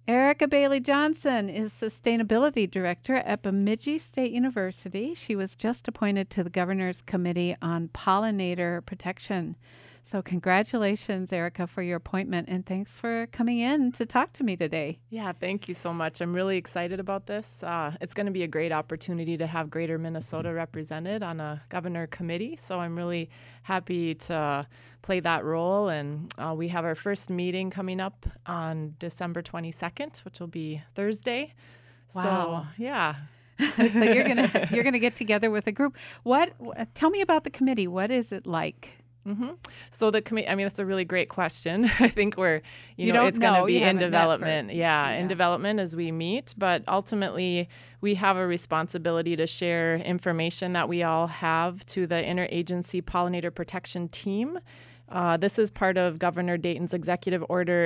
Erica Bailey Johnson is Sustainability Director at Bemidji State University. She was just appointed to the Governor's Committee on Pollinator Protection. So congratulations, Erica, for your appointment, and thanks for coming in to talk to me today. Yeah, thank you so much. I'm really excited about this. It's going to be a great opportunity to have Greater Minnesota represented on a governor committee, so I'm really happy to play that role. And we have our first meeting coming up on December 22nd, which will be Thursday. Wow. So, yeah. So you're gonna get together with a group. Tell me about the committee. What is it like? So the committee, that's a really great question. I think You don't it's going know. to be You in haven't met development. for- In development as we meet. But ultimately, we have a responsibility to share information that we all have to the Interagency Pollinator Protection Team. This is part of Governor Dayton's Executive Order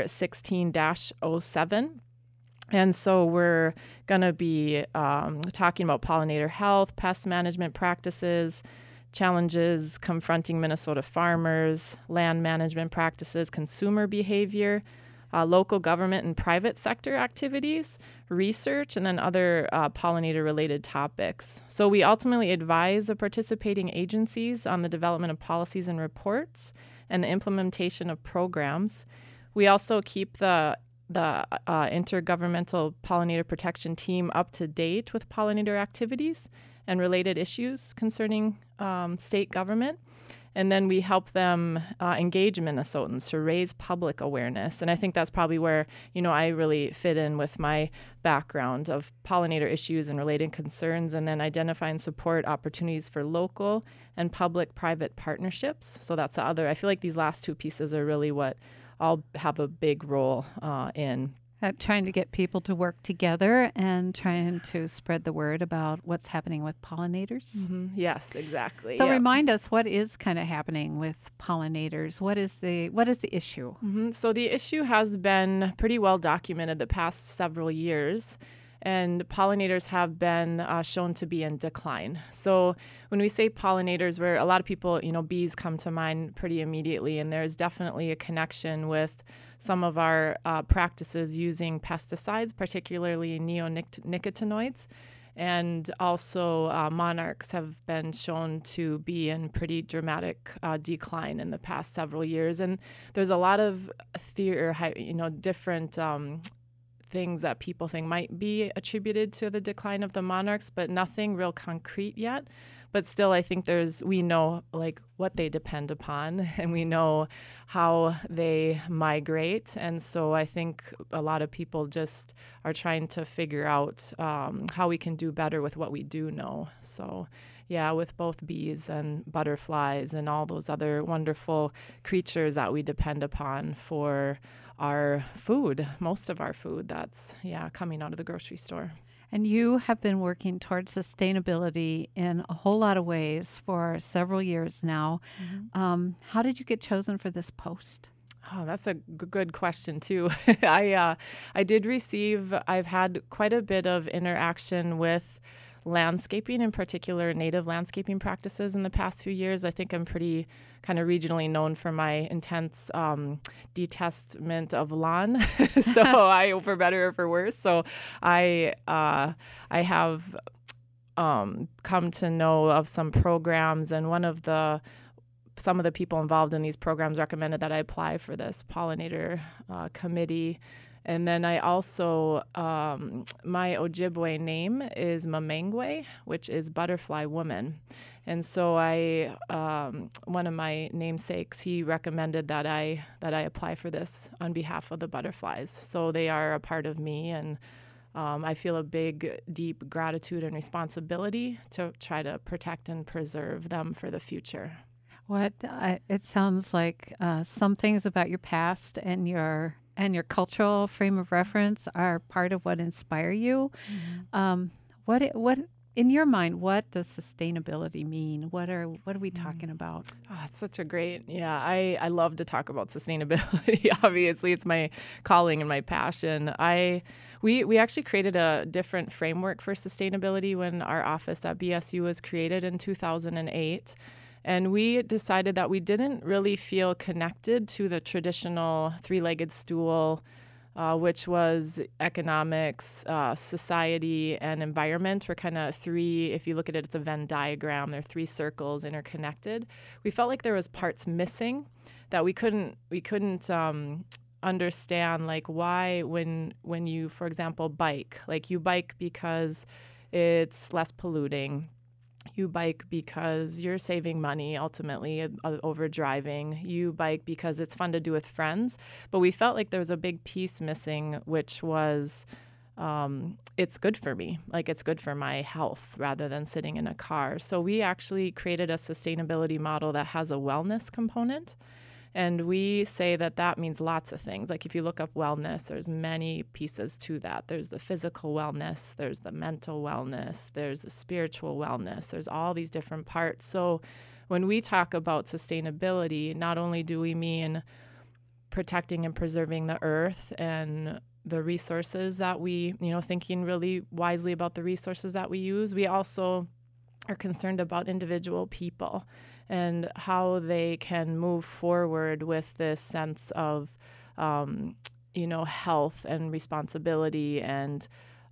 16-07. And so we're going to be talking about pollinator health, pest management practices, challenges confronting Minnesota farmers, land management practices, consumer behavior, local government and private sector activities, research, and then other pollinator-related topics. So we ultimately advise the participating agencies on the development of policies and reports and the implementation of programs. We also keep the Intergovernmental Pollinator Protection Team up to date with pollinator activities and related issues concerning state government. And then we help them engage Minnesotans to raise public awareness. And I think that's probably where, I really fit in with my background of pollinator issues and related concerns, and then identify and support opportunities for local and public-private partnerships. So that's the other. I feel like these last two pieces are really what I'll have a big role in. Trying to get people to work together and trying to spread the word about what's happening with pollinators. Mm-hmm. Yes, exactly. So remind us, what is kind of happening with pollinators? What is the issue? Mm-hmm. So the issue has been pretty well documented the past several years, and pollinators have been shown to be in decline. So when we say pollinators, where a lot of people, bees come to mind pretty immediately, and there's definitely a connection with some of our practices using pesticides, particularly neonicotinoids. And also monarchs have been shown to be in pretty dramatic decline in the past several years. And there's a lot of different things that people think might be attributed to the decline of the monarchs, but nothing real concrete yet. But still, I think we know what they depend upon, and we know how they migrate. And so I think a lot of people just are trying to figure out how we can do better with what we do know. So yeah, with both bees and butterflies and all those other wonderful creatures that we depend upon for our food, most of our food that's coming out of the grocery store. And you have been working towards sustainability in a whole lot of ways for several years now. Mm-hmm. How did you get chosen for this post? Oh, that's a good question, too. I've had quite a bit of interaction with landscaping, in particular native landscaping practices in the past few years. I think I'm pretty kind of regionally known for my intense detestment of lawn. So for better or for worse. So I have come to know of some programs, and some of the people involved in these programs recommended that I apply for this pollinator committee. And then I also, my Ojibwe name is Mamengwe, which is butterfly woman. And so one of my namesakes, he recommended that I apply for this on behalf of the butterflies. So they are a part of me, and I feel a big, deep gratitude and responsibility to try to protect and preserve them for the future. It sounds like some things about your past and your cultural frame of reference are part of what inspire you. Mm-hmm. What in your mind, what does sustainability mean? What are we talking about? Oh, that's such a great, I love to talk about sustainability. Obviously, it's my calling and my passion. We actually created a different framework for sustainability when our office at BSU was created in 2008. And we decided that we didn't really feel connected to the traditional three-legged stool which was economics, society, and environment were kind of three, if you look at it, it's a Venn diagram. There are three circles interconnected. We felt like there was parts missing that we couldn't understand, like why when you, for example, bike, like you bike because it's less polluting. You bike because you're saving money, ultimately, over driving. You bike because it's fun to do with friends. But we felt like there was a big piece missing, which was it's good for me. Like it's good for my health rather than sitting in a car. So we actually created a sustainability model that has a wellness component. And we say that that means lots of things. Like if you look up wellness, there's many pieces to that. There's the physical wellness, there's the mental wellness, there's the spiritual wellness, there's all these different parts. So when we talk about sustainability, not only do we mean protecting and preserving the earth and the resources that we, thinking really wisely about the resources that we use, we also are concerned about individual people and how they can move forward with this sense of, health and responsibility. And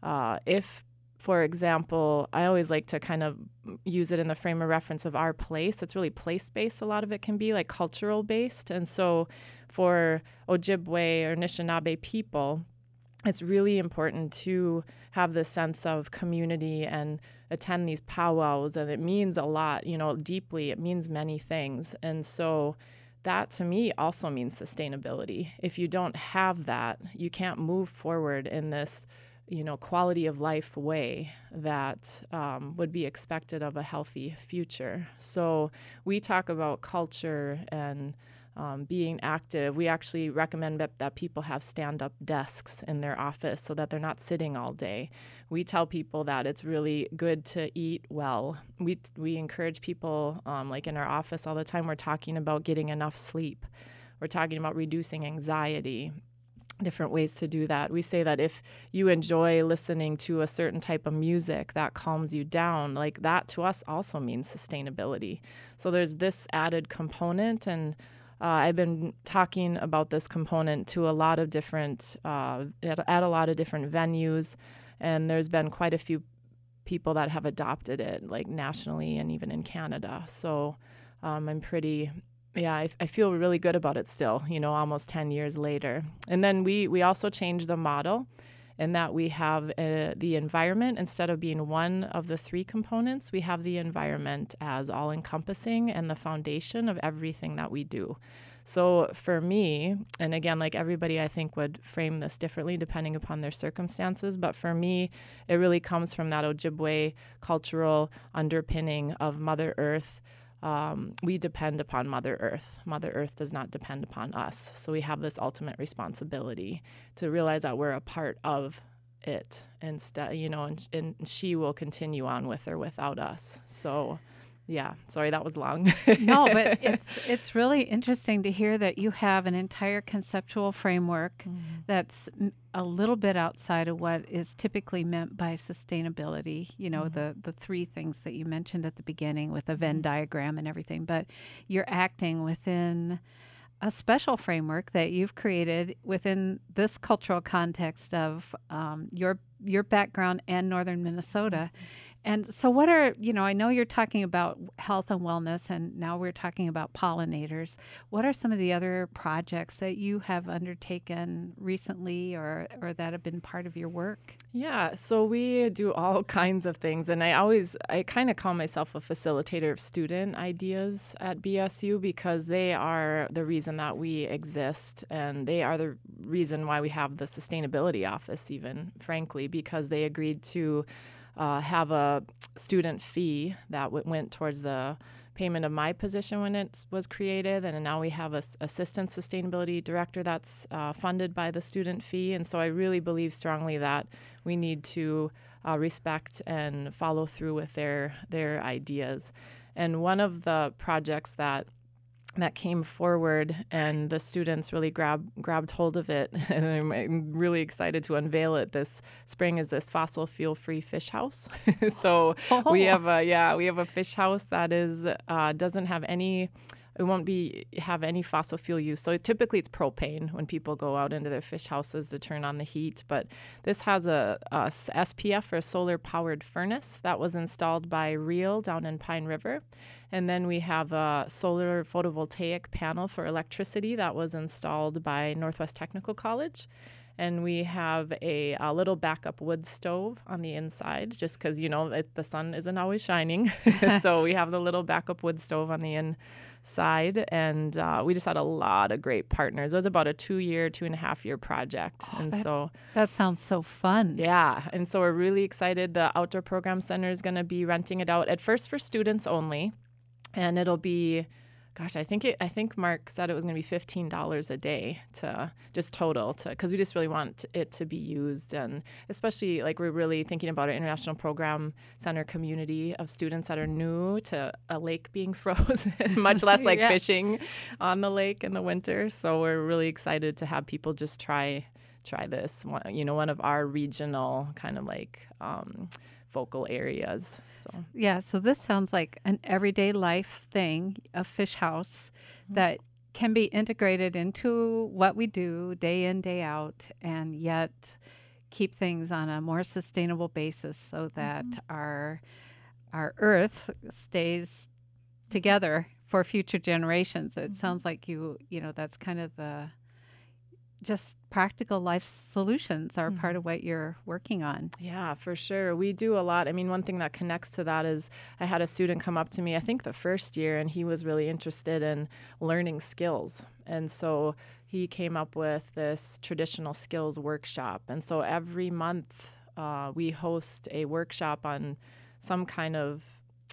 if, for example, I always like to kind of use it in the frame of reference of our place. It's really place-based. A lot of it can be like cultural-based. And so for Ojibwe or Anishinaabe people, it's really important to have this sense of community and attend these powwows, and it means a lot, deeply. It means many things. And so that to me also means sustainability. If you don't have that, you can't move forward in this, quality of life way that would be expected of a healthy future. So we talk about culture and being active. We actually recommend that people have stand-up desks in their office so that they're not sitting all day. We tell people that it's really good to eat well. We encourage people, like in our office all the time, we're talking about getting enough sleep. We're talking about reducing anxiety, different ways to do that. We say that if you enjoy listening to a certain type of music that calms you down, like that to us also means sustainability. So there's this added component, and I've been talking about this component to a lot of different, at a lot of different venues, and there's been quite a few people that have adopted it, like nationally and even in Canada. So I'm pretty, I feel really good about it still, almost 10 years later. And then we also changed the model in that we have the environment, instead of being one of the three components, we have the environment as all-encompassing and the foundation of everything that we do. So for me, and again, like everybody I think would frame this differently depending upon their circumstances, but for me, it really comes from that Ojibwe cultural underpinning of Mother Earth. We depend upon Mother Earth. Mother Earth does not depend upon us. So we have this ultimate responsibility to realize that we're a part of it instead, and she will continue on with or without us. So yeah, sorry, that was long. No, but it's really interesting to hear that you have an entire conceptual framework that's a little bit outside of what is typically meant by sustainability, the three things that you mentioned at the beginning with the Venn diagram and everything, but you're acting within a special framework that you've created within this cultural context of your background and northern Minnesota. And so what are, I know you're talking about health and wellness, and now we're talking about pollinators. What are some of the other projects that you have undertaken recently or that have been part of your work? Yeah, so we do all kinds of things. And I kind of call myself a facilitator of student ideas at BSU because they are the reason that we exist. And they are the reason why we have the sustainability office even, frankly, because they agreed to have a student fee that went towards the payment of my position when it was created, and now we have an assistant sustainability director that's funded by the student fee. And so I really believe strongly that we need to respect and follow through with their ideas. And one of the projects that came forward and the students really grabbed hold of it, and I'm really excited to unveil it this spring, is this fossil fuel free fish house. So we have a fish house that is doesn't have any it won't be have any fossil fuel use. So typically it's propane when people go out into their fish houses to turn on the heat. But this has a SPF, or solar powered furnace, that was installed by Real down in Pine River. And then we have a solar photovoltaic panel for electricity that was installed by Northwest Technical College. And we have a little backup wood stove on the inside, just because, the sun isn't always shining. So we have the little backup wood stove on the inside. And we just had a lot of great partners. It was about a 2.5 year project. That sounds so fun. Yeah. And so we're really excited. The Outdoor Program Center is going to be renting it out at first for students only. And it'll be... Gosh, I think Mark said it was going to be $15 a day because we just really want it to be used, and especially we're really thinking about our International Program Center community of students that are new to a lake being frozen, much less fishing on the lake in the winter. So we're really excited to have people just try this. One of our regional kind of focal areas. So this sounds like an everyday life thing, a fish house that can be integrated into what we do day in, day out, and yet keep things on a more sustainable basis so that our earth stays together for future generations. It sounds like that's kind of just practical life solutions are part of what you're working on. Yeah, for sure. We do a lot. I mean, one thing that connects to that is I had a student come up to me, I think the first year, and he was really interested in learning skills. And so he came up with this traditional skills workshop. And so every month we host a workshop on some kind of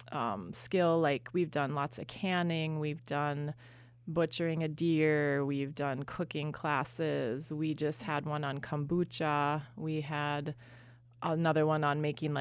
skill. Like we've done lots of canning, we've done butchering a deer, we've done cooking classes, we just had one on kombucha, we had another one on making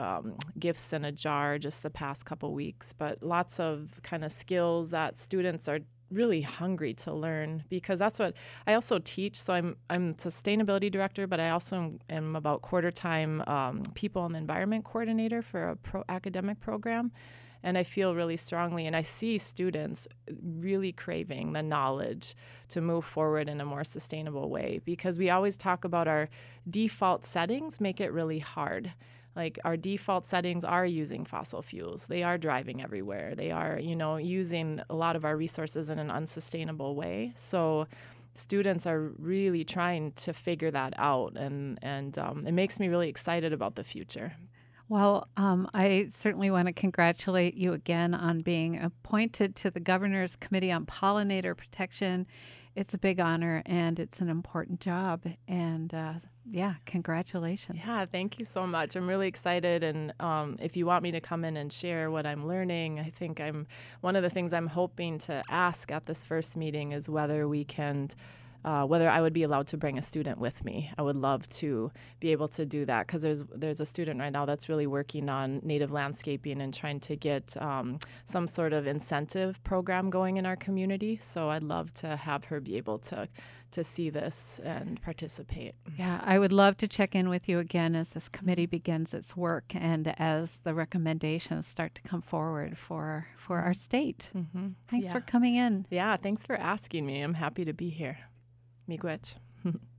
gifts in a jar just the past couple weeks. But lots of kind of skills that students are really hungry to learn, because that's what I also teach. So I'm sustainability director, but I also am about quarter time people and environment coordinator for a academic program. And I feel really strongly, and I see students really craving the knowledge to move forward in a more sustainable way, because we always talk about our default settings make it really hard. Like our default settings are using fossil fuels. They are driving everywhere. They are, using a lot of our resources in an unsustainable way. So students are really trying to figure that out, and it makes me really excited about the future. Well, I certainly want to congratulate you again on being appointed to the Governor's Committee on Pollinator Protection. It's a big honor, and it's an important job. And congratulations. Yeah, thank you so much. I'm really excited. And if you want me to come in and share what I'm learning, I think one of the things I'm hoping to ask at this first meeting is whether we can whether I would be allowed to bring a student with me. I would love to be able to do that, because there's a student right now that's really working on native landscaping and trying to get some sort of incentive program going in our community. So I'd love to have her be able to see this and participate. Yeah, I would love to check in with you again as this committee begins its work and as the recommendations start to come forward for our state. Mm-hmm. Thanks for coming in. Yeah, thanks for asking me. I'm happy to be here. Miigwech.